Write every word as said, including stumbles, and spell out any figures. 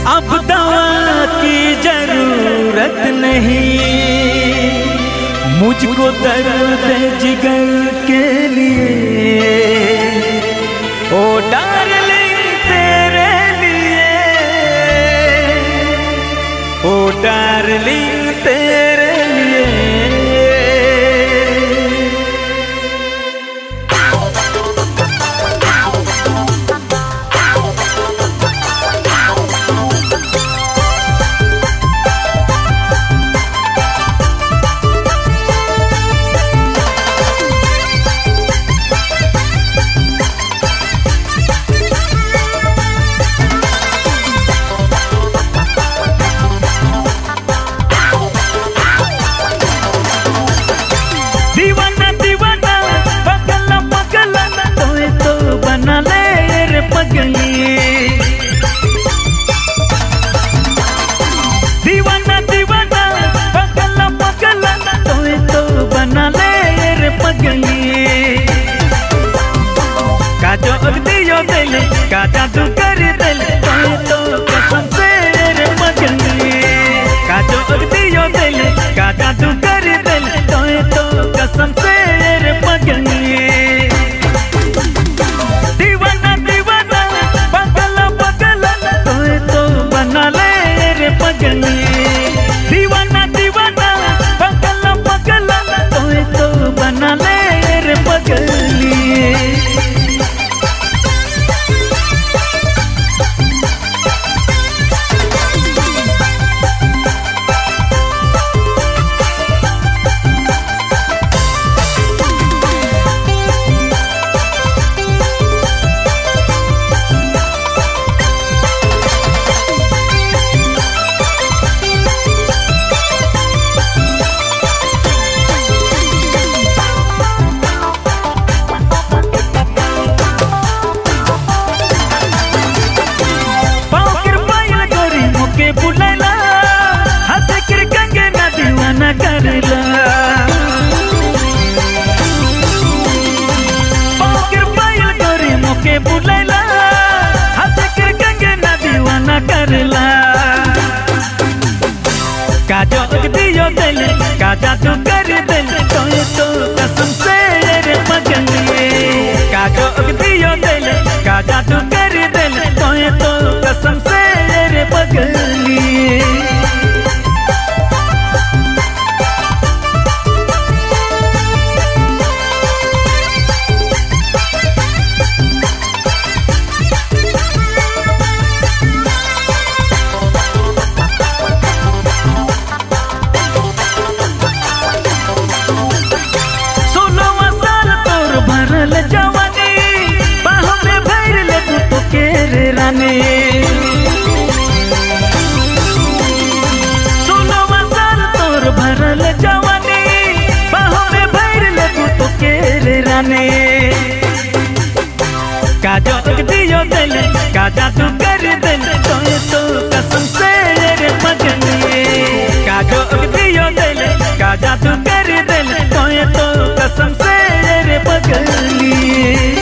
अब दवा की जरूरत नहीं मुझको दर्द जिगर के लिए, ओ डार्लिंग तेरे लिए, ओ डार्लिंग तेरे लिए। दीवाना दीवाना पगला पगला तोए तो बना ले रे पगली, का जो दियो दिल का जादू कर दिल तोए तो कसम से रे पगली, का जो दियो दिल का जादू कर दिल तोए तो कसम से रे पगली। दीवाना दीवाना पगला पगला तोए तो बना ले रे पगली। बुलाला हाथ कर गंगे ना दीवाना करला, पाकर पायल गोरी मोके बुलाला हाथ कर गंगे ना दीवाना करला, का जो दियो दिल का जादू कर दिल तोए तो कसम से रे पगली, का जो दियो दिल का जादू कर दिल तोए तो कसम से रे पगली। सोलहवां साल तोर भरल जवानी बाहों में भर ले तू के रे रानी, भरल जवानी बाहों में भर ले तू के रे रानी, का जो दियो दिल का जादू कर दिल तोए तो कसम से रे पगली, का जो दियो दिल का जादू कर दिल तोए तो कसम से रे पगली।